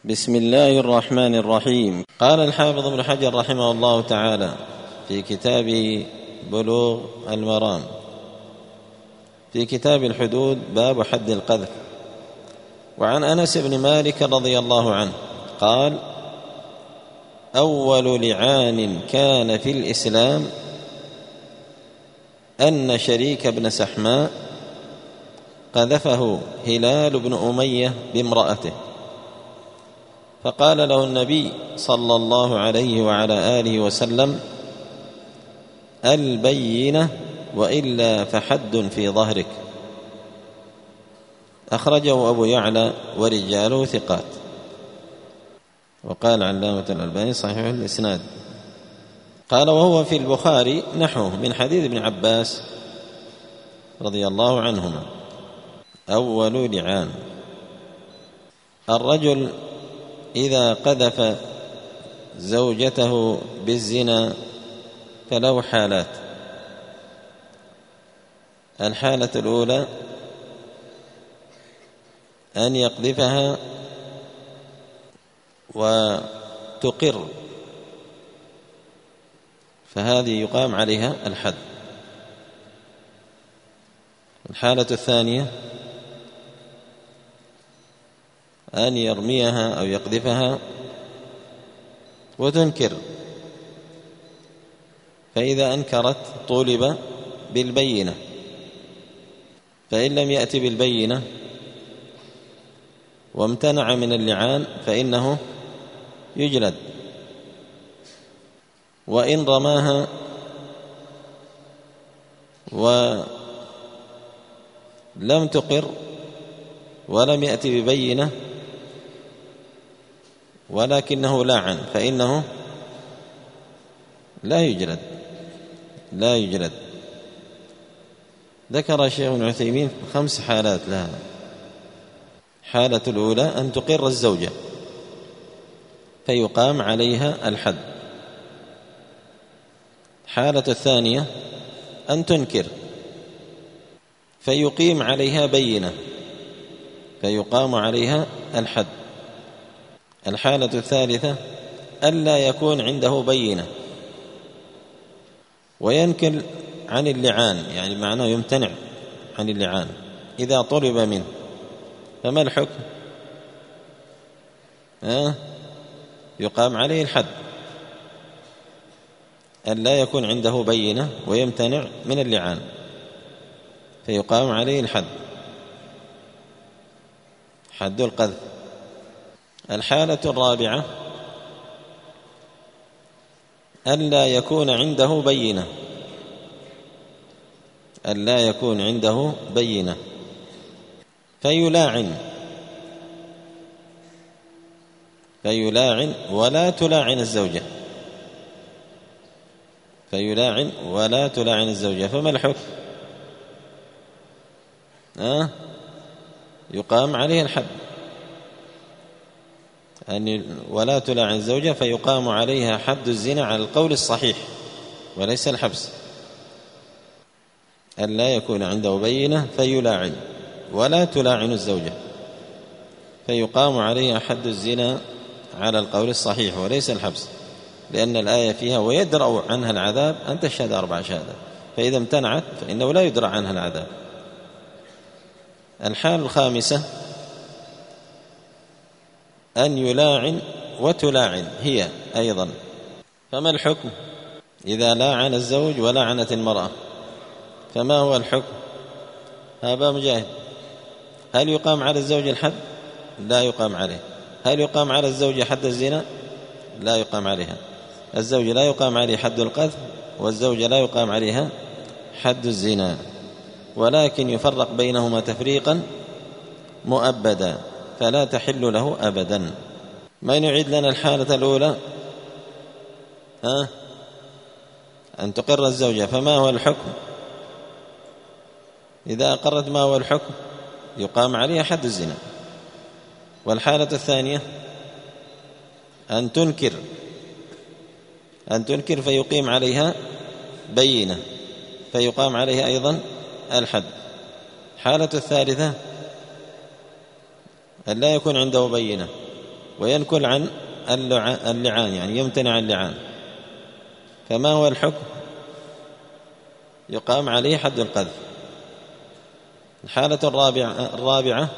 بسم الله الرحمن الرحيم. قال الحافظ ابن حجر رحمه الله تعالى في كتابه بلوغ المرام في كتاب الحدود باب حد القذف: وعن أنس بن مالك رضي الله عنه قال: أول لعان كان في الإسلام أن شريك بن سحماء قذفه هلال بن أمية بامرأته، فقال له النبي صلى الله عليه وعلى آله وسلم: البينة وإلا فحد في ظهرك. أخرجه أبو يعلى ورجاله ثقات. وقال علامة الألباني صحيح الإسناد. قال: وهو في البخاري نحوه من حديث ابن عباس رضي الله عنهما. أول لعان: الرجل إذا قذف زوجته بالزنا فله حالات. الحالة الأولى أن يقذفها وتقر، فهذه يقام عليها الحد. الحالة الثانية أن يرميها أو يقذفها وتنكر، فإذا أنكرت طولب بالبينة، فإن لم يأتي بالبينة وامتنع من اللعان فإنه يجلد. وإن رماها ولم تقر ولم يأتي ببينة ولكنه لاعن فإنه لا يجلد. ذكر الشيخ ابن عثيمين 5 حالات لها. حالة الأولى أن تقر الزوجة فيقام عليها الحد. حالة الثانية أن تنكر فيقيم عليها بينة فيقام عليها الحد. الحالة الثالثة ألا يكون عنده بينة وينكل عن اللعان، يعني معناه يمتنع عن اللعان إذا طلب منه، فما الحكم؟ يقام عليه الحد. ألا يكون عنده بينة ويمتنع من اللعان فيقام عليه الحد، حد القذف. الحالة الرابعة ألا يكون عنده بينة فيلاعن ولا تلاعن الزوجة. فما الحكم؟ يقام عليه الحد. ولا تلاعن الزوجة فيقام عليها حد الزنا على القول الصحيح وليس الحبس. أن لا يكون عنده بينة فيلاعن ولا تلاعن الزوجة فيقام عليها حد الزنا على القول الصحيح وليس الحبس، لأن الآية فيها: ويدرأ عنها العذاب أن تشهد 4 شهادات، فإذا امتنعت فإنه لا يدرأ عنها العذاب. الحالة الخامسة أن يلاعن وتلاعن هي أيضا. فما الحكم إذا لاعن الزوج ولاعنت المرأة؟ فما هو الحكم؟ أبا مجاهد، هل يقام على الزوج الحد؟ لا يقام عليه. هل يقام على الزوج حد الزنا؟ لا يقام عليها. الزوج لا يقام عليه حد القذف والزوجة لا يقام عليها حد الزنا، ولكن يفرق بينهما تفريقا مؤبدا فلا تحل له أبدا. من يعيد لنا الحالة الأولى؟ أن تقر الزوجة، فما هو الحكم؟ إذا أقرت ما هو الحكم؟ يقام عليها حد الزنا. والحالة الثانية أن تنكر فيقيم عليها بينة فيقام عليها أيضا الحد. حالة الثالثة أن لا يكون عنده بينة وينكل عن اللعان، يعني يمتنع عن اللعان، فما هو الحكم؟ يقام عليه حد القذف. الحالة الرابعة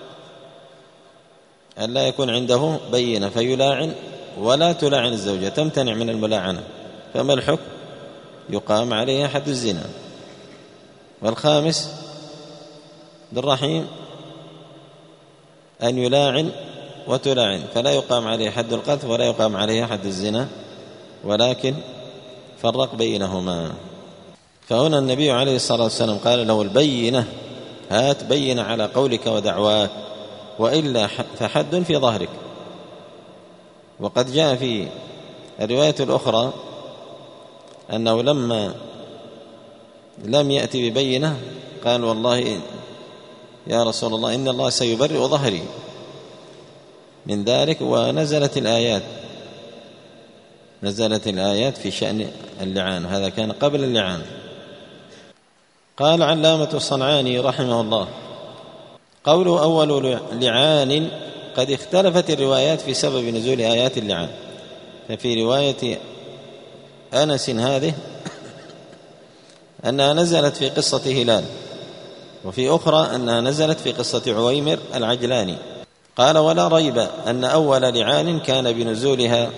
أن لا يكون عنده بينة فيلاعن ولا تلاعن الزوجة، تمتنع من الملاعنة، فما الحكم؟ يقام عليها حد الزنا. والخامس بالرحيم أن يلاعن وتلاعن، فلا يقام عليه حد القذف ولا يقام عليه حد الزنا، ولكن فرق بينهما. فهنا النبي عليه الصلاة والسلام قال له البينة، هات بينة على قولك ودعواك، وإلا فحد في ظهرك. وقد جاء في الرواية الأخرى أنه لما لم يأتي ببينة قال والله يا رسول الله إن الله سيبرئ ظهري من ذلك، ونزلت الآيات في شأن اللعان، هذا كان قبل اللعان. قال علامة الصنعاني رحمه الله: قوله أول لعان قد اختلفت الروايات في سبب نزول آيات اللعان، ففي رواية أنس هذه أنها نزلت في قصة هلال، وفي أخرى أنها نزلت في قصة عويمر العجلاني. قال: ولا ريب أن أول لعان كان بنزولها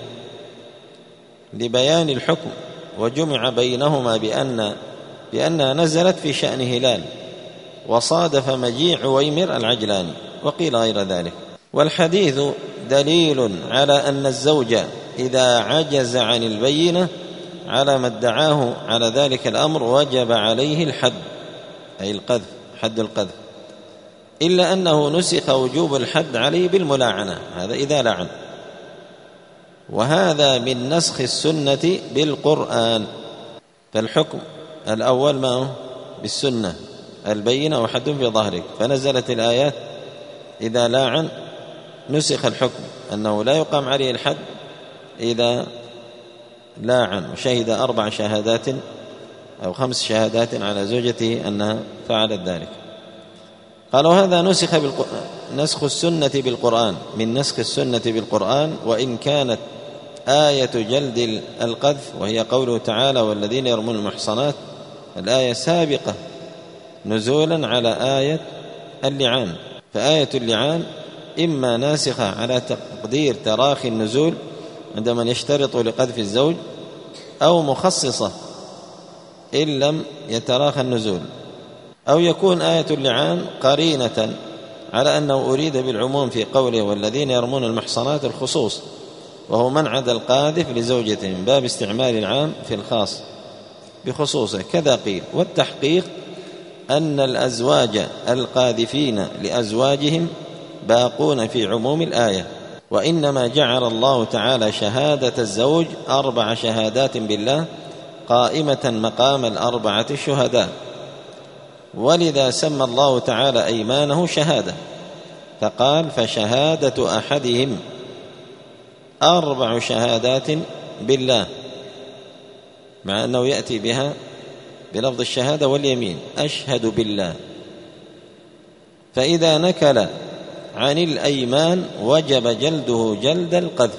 لبيان الحكم، وجمع بينهما بأنها نزلت في شأن هلال، وصادف مجيء عويمر العجلاني، وقيل غير ذلك. والحديث دليل على أن الزوج إذا عجز عن البينة على ما ادعاه على ذلك الأمر وجب عليه الحد، أي القذف، حد القذف، إلا أنه نسخ وجوب الحد عليه بالملاعنة، هذا إذا لعن، وهذا من نسخ السنة بالقرآن. فالحكم الأول ما هو؟ بالسنة، البينة وحد في ظهرك، فنزلت الآيات إذا لاعن نسخ الحكم أنه لا يقام عليه الحد إذا لاعن وشهد 4 شهادات أو 5 شهادات على زوجته أنها فعلت ذلك. قالوا هذا نسخ السنة بالقرآن، من نسخ السنة بالقرآن، وإن كانت آية جلد القذف وهي قوله تعالى والذين يرمون المحصنات، الآية سابقة نزولا على آية اللعان، فآية اللعان إما ناسخة على تقدير تراخي النزول عند من يشترط لقذف الزوج، أو مخصصة إن لم يتراخى النزول، أو يكون آية اللعان قرينة على أنه أريد بالعموم في قوله والذين يرمون المحصنات الخصوص، وهو منع القاذف لزوجته من باب استعمال العام في الخاص بخصوصه، كذا قيل. والتحقيق أن الأزواج القاذفين لأزواجهم باقون في عموم الآية، وإنما جعل الله تعالى شهادة الزوج 4 شهادات بالله قائمة مقام 4 الشهداء، ولذا سمى الله تعالى أيمانه شهادة، فقال فشهادة أحدهم 4 شهادات بالله، مع أنه يأتي بها بلفظ الشهادة واليمين، أشهد بالله. فإذا نكل عن الأيمان وجب جلده جلد القذف،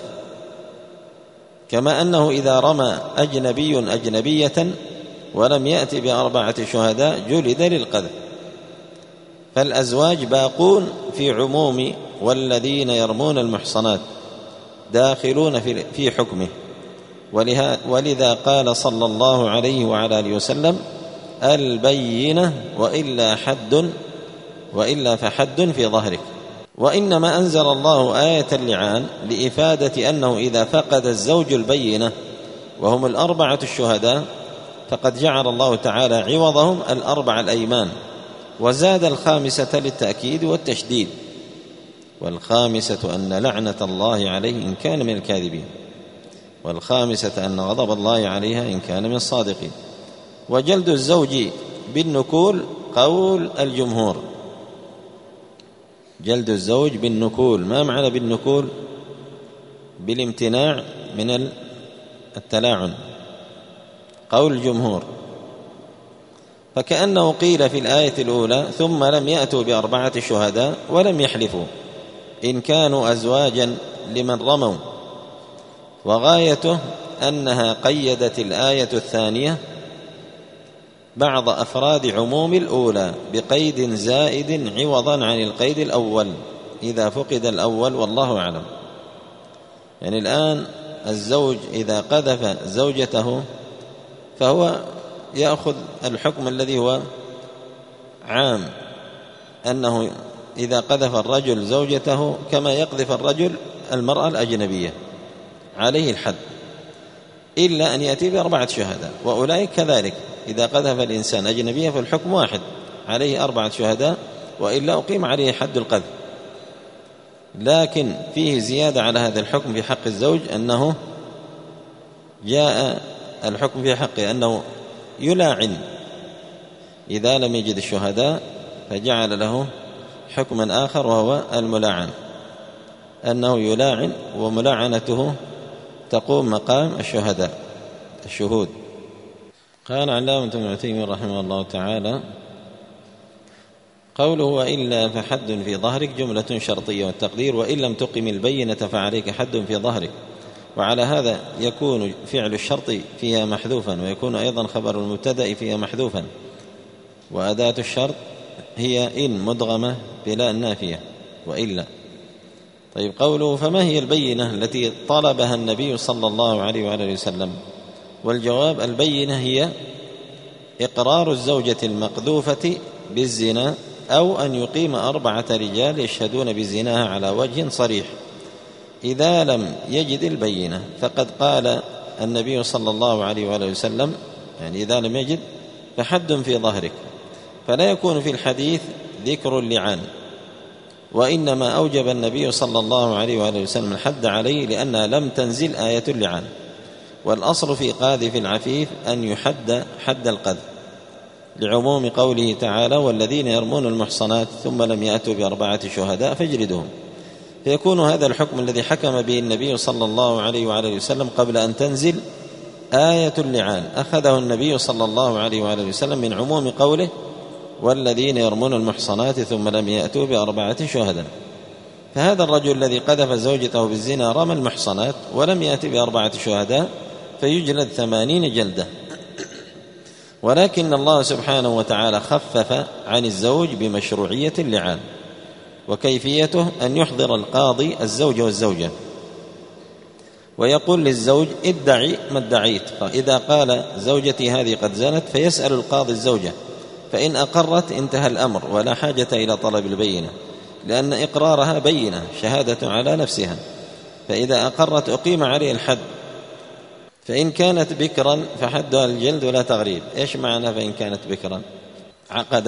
كما أنه إذا رمى أجنبي أجنبية ولم يأتي ب4 شهداء جلد للقذف. فالأزواج باقون في عموم والذين يرمون المحصنات داخلون في حكمه، ولذا قال صلى الله عليه وعلى آله وسلم البينة وإلا فحد في ظهرك. وإنما أنزل الله آية اللعان لإفادة أنه إذا فقد الزوج البينة وهم 4 الشهداء فقد جعل الله تعالى عوضهم 4 الأيمان، وزاد 5 للتأكيد والتشديد، والخامسة أن لعنة الله عليه إن كان من الكاذبين، والخامسة أن غضب الله عليها إن كان من الصادقين. وجلد الزوج بالنكول قول الجمهور، جلد الزوج بالنكول، ما معنى بالنكول؟ بالامتناع من التلاعن، قول الجمهور. فكأنه قيل في الآية الأولى ثم لم يأتوا ب4 شهداء ولم يحلفوا إن كانوا أزواجا لمن رموا. وغايته أنها قيدت الآية الثانية بعض أفراد عموم الأولى بقيد زائد عوضا عن القيد الأول إذا فقد الأول، والله أعلم. يعني الآن الزوج إذا قذف زوجته فهو يأخذ الحكم الذي هو عام، أنه إذا قذف الرجل زوجته كما يقذف الرجل المرأة الأجنبية عليه الحد، إلا أن يأتي ب4 شهداء. وأولئك كذلك، إذا قذف الإنسان أجنبية فالحكم واحد، عليه 4 شهداء، وإلا أقيم عليه حد القذف. لكن فيه زيادة على هذا الحكم في حق الزوج، أنه جاء الحكم في حقه أنه يلاعن إذا لم يجد الشهداء، فجعل له حكما آخر وهو الملاعن، أنه يلاعن وملاعنته تقوم مقام الشهود. قال علامة ابن عثيمين رحمه الله تعالى: قوله وإلا فحد في ظهرك جملة شرطية، والتقدير وإن لم تقم البينة فعليك حد في ظهرك. وعلى هذا يكون فعل الشرط فيها محذوفا، ويكون أيضا خبر المبتدأ فيها محذوفا، وأداة الشرط هي إن مدغمة بلا النافية وإلا. طيب، قوله فما هي البينة التي طلبها النبي صلى الله عليه وآله وسلم؟ والجواب: البينة هي إقرار الزوجة المقذوفة بالزنا، أو أن يقيم 4 رجال يشهدون بزناها على وجه صريح. إذا لم يجد البينة فقد قال النبي صلى الله عليه وآله وسلم، يعني إذا لم يجد فحد في ظهرك، فلا يكون في الحديث ذكر اللعان، وإنما أوجب النبي صلى الله عليه وآله وسلم الحد عليه لأنها لم تنزل آية اللعان. والأصل في قاذف العفيف أن يحد حد القذف، لعموم قوله تعالى: والذين يرمون المحصنات ثم لم يأتوا ب4 شهداء فاجلدوهم. فيكون هذا الحكم الذي حكم به النبي صلى الله عليه وآله وسلم قبل أن تنزل آية اللعان أخذه النبي صلى الله عليه وآله وسلم من عموم قوله: والذين يرمون المحصنات ثم لم يأتوا ب4 شهداء. فهذا الرجل الذي قذف زوجته بالزنا رمى المحصنات ولم يأتي ب4 شهداء فيجلد 80 جلدة. ولكن الله سبحانه وتعالى خفف عن الزوج بمشروعية اللعان، وكيفيته أن يحضر القاضي الزوج والزوجة ويقول للزوج: ادعي ما ادعيت. فإذا قال زوجتي هذه قد زنت فيسأل القاضي الزوجة، فإن أقرت انتهى الأمر ولا حاجة إلى طلب البينة، لأن إقرارها بينة، شهادة على نفسها. فإذا أقرت أقيم عليه الحد. فإن كانت بكرا فحدها الجلد ولا تغريب. إيش معنى فإن كانت بكرا؟ عقد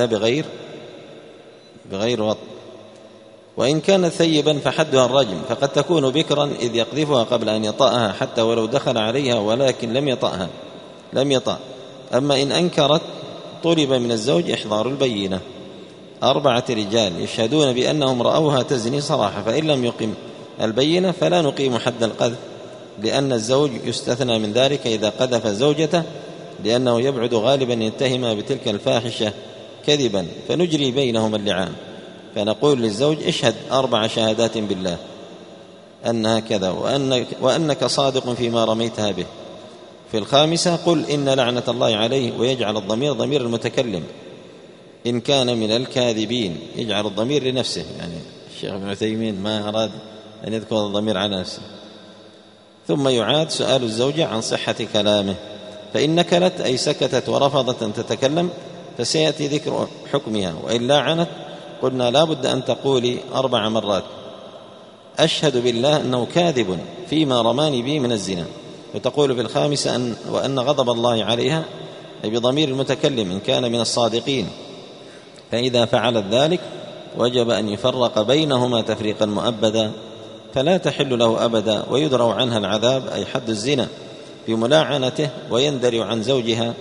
بغير وطء. وإن كانت ثيبا فحدها الرجم، فقد تكون بكرا إذ يقذفها قبل أن يطأها حتى ولو دخل عليها ولكن لم يطأ. أما إن أنكرت طلب من الزوج إحضار البينة، 4 رجال يشهدون بأنهم رأوها تزني صراحة، فإن لم يقم البينة فلا نقيم حد القذف، لأن الزوج يستثنى من ذلك إذا قذف زوجته، لأنه يبعد غالبا أن يتهمها بتلك الفاحشة كذبا، فنجري بينهما اللعان. فنقول للزوج: اشهد 4 شهادات بالله أنها كذا وأنك صادق فيما رميتها به. في الخامسة: قل إن لعنة الله عليه، ويجعل الضمير ضمير المتكلم إن كان من الكاذبين، يجعل الضمير لنفسه. يعني الشيخ ابن عثيمين ما أراد أن يذكر الضمير على نفسه. ثم يعاد سؤال الزوجة عن صحة كلامه، فإن نكلت أي سكتت ورفضت أن تتكلم فسيأتي ذكر حكمها، وإن لاعنت قلنا لا بد أن تقولي 4 مرات: أشهد بالله أنه كاذب فيما رماني به من الزنا. وتقول في الخامسة وأن غضب الله عليها، أي بضمير المتكلم إن كان من الصادقين. فإذا فعلت ذلك وجب أن يفرق بينهما تفريقا مؤبدا، فلا تحل له أبدا، ويدرع عنها العذاب أي حد الزنا بملاعنته، ويندرع عن زوجها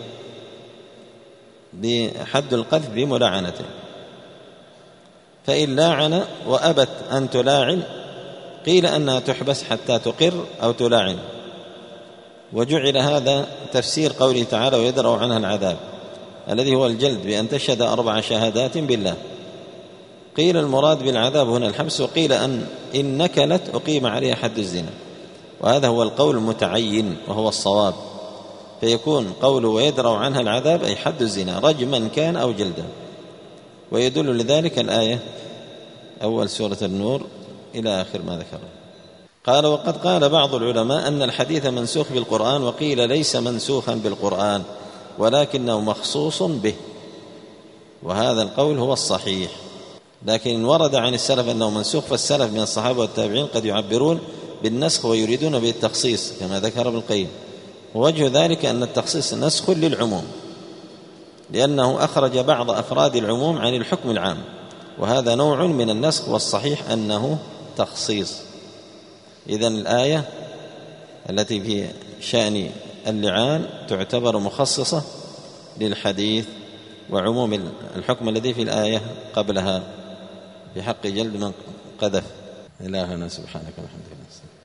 بحد القذف بملاعنته. فإن لاعن وأبت أن تلاعن قيل أنها تحبس حتى تقر أو تلاعن. وجعل هذا تفسير قوله تعالى: ويدرع عنها العذاب، الذي هو الجلد، بأن تشهد 4 شهادات بالله. قيل المراد بالعذاب هنا الحبس، وقيل إن نكلت أقيم عليها حد الزنا، وهذا هو القول المتعين وهو الصواب، فيكون قوله ويدرأ عنها العذاب أي حد الزنا رجما كان أو جلدا. ويدل لذلك الآية أول سورة النور إلى آخر ما ذكره. قال وقد قال بعض العلماء أن الحديث منسوخ بالقرآن، وقيل ليس منسوخا بالقرآن ولكنه مخصوص به، وهذا القول هو الصحيح. لكن ورد عن السلف أنه منسوخ، فالسلف من الصحابة والتابعين قد يعبرون بالنسخ ويريدون بالتخصيص كما ذكر ابن القيم. ووجه ذلك أن التخصيص نسخ للعموم، لأنه أخرج بعض أفراد العموم عن الحكم العام، وهذا نوع من النسخ، والصحيح أنه تخصيص. إذن الآية التي في شأن اللعان تعتبر مخصصة للحديث وعموم الحكم الذي في الآية قبلها بحق جلد من قذف. إلهنا سبحانك وبحمدك.